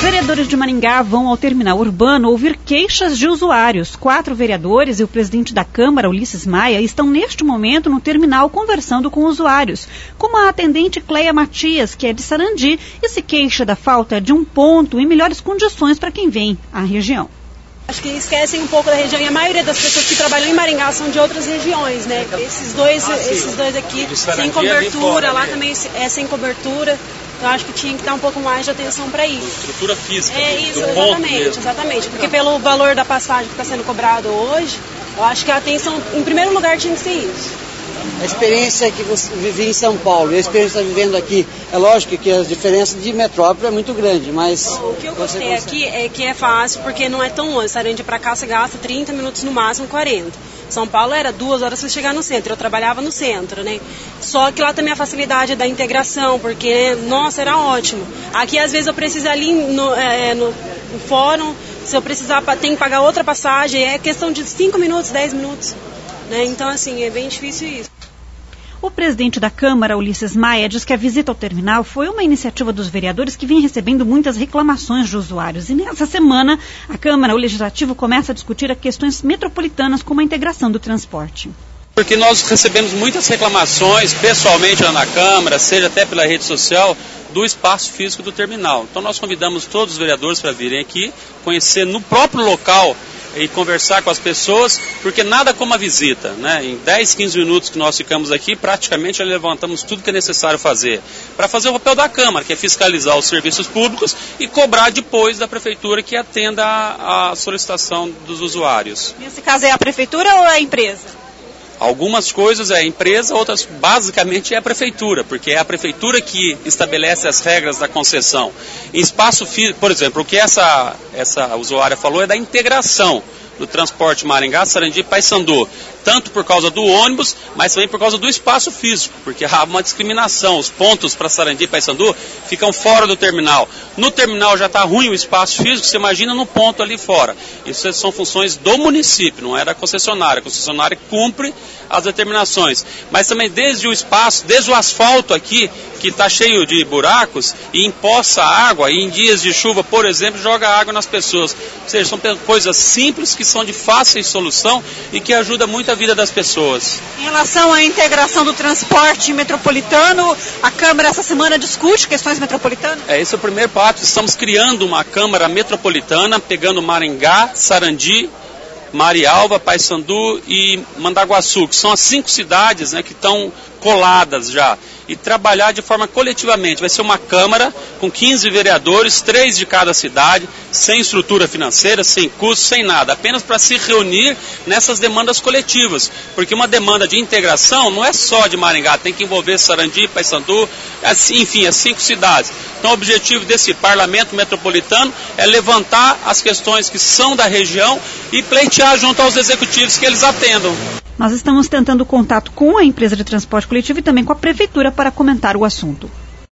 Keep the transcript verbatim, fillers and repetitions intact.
Vereadores de Maringá vão ao terminal urbano ouvir queixas de usuários. Quatro vereadores e o presidente da Câmara, Ulisses Maia, estão neste momento no terminal conversando com usuários, como a atendente Cleia Matias, que é de Sarandi, e se queixa da falta de um ponto e melhores condições para quem vem à região. Acho que esquecem um pouco da região e a maioria das pessoas que trabalham em Maringá são de outras regiões, né? Esses dois, ah, esses dois aqui sem cobertura, lá também é sem cobertura. Eu acho que tinha que dar um pouco mais de atenção para isso. Estrutura física. É isso, exatamente, exatamente. Porque pelo valor da passagem que está sendo cobrado hoje, eu acho que a atenção, em primeiro lugar, tinha que ser isso. A experiência que você vivia em São Paulo e a experiência que está vivendo aqui, é lógico que a diferença de metrópole é muito grande, mas... O que eu gostei aqui é que é fácil, porque não é tão longe. Sarandi para cá você gasta trinta minutos no máximo, quarenta. São Paulo era duas horas para chegar no centro, eu trabalhava no centro, né? Só que lá também a facilidade da integração, porque, nossa, era ótimo. Aqui às vezes eu preciso ali no, é, no, no fórum, se eu precisar, tem que pagar outra passagem, é questão de cinco minutos, dez minutos, né? Então, assim, é bem difícil isso. O presidente da Câmara, Ulisses Maia, diz que a visita ao terminal foi uma iniciativa dos vereadores que vem recebendo muitas reclamações de usuários. E nessa semana, a Câmara, o Legislativo, começa a discutir as questões metropolitanas como a integração do transporte. Porque nós recebemos muitas reclamações, pessoalmente lá na Câmara, seja até pela rede social, do espaço físico do terminal. Então nós convidamos todos os vereadores para virem aqui, conhecer no próprio local e conversar com as pessoas, porque nada como a visita, né? Em dez, quinze minutos que nós ficamos aqui, praticamente já levantamos tudo que é necessário fazer, para fazer o papel da Câmara, que é fiscalizar os serviços públicos e cobrar depois da Prefeitura que atenda a, a solicitação dos usuários. Nesse caso é a Prefeitura ou a empresa? Algumas coisas é a empresa, outras basicamente é a Prefeitura, porque é a Prefeitura que estabelece as regras da concessão. Em espaço físico, por exemplo, o que essa, essa usuária falou é da integração do transporte Maringá, Sarandi e Paissandu, tanto por causa do ônibus, mas também por causa do espaço físico, porque há uma discriminação, os pontos para Sarandi e Paissandu ficam fora do terminal. No terminal já está ruim o espaço físico, você imagina no ponto ali fora. Isso são funções do município, não é da concessionária. A concessionária cumpre as determinações, mas também desde o espaço, desde o asfalto aqui, que está cheio de buracos, e empoça água, e em dias de chuva, por exemplo, joga água nas pessoas. Ou seja, são coisas simples que são de fácil solução e que ajudam muito a vida das pessoas. Em relação à integração do transporte metropolitano, a Câmara essa semana discute questões metropolitanas? É, esse é o primeiro passo. Estamos criando uma Câmara metropolitana, pegando Maringá, Sarandi, Marialva, Paissandu e Mandaguaçu, que são as cinco cidades, né, que estão coladas já, e trabalhar de forma coletivamente. Vai ser uma Câmara com quinze vereadores, três de cada cidade, sem estrutura financeira, sem custo, sem nada, apenas para se reunir nessas demandas coletivas, porque uma demanda de integração não é só de Maringá, tem que envolver Sarandi, Paissandu, enfim, as cinco cidades. Então o objetivo desse parlamento metropolitano é levantar as questões que são da região e pleitear junto aos executivos que eles atendam. Nós estamos tentando contato com a empresa de transporte coletivo e também com a Prefeitura para comentar o assunto.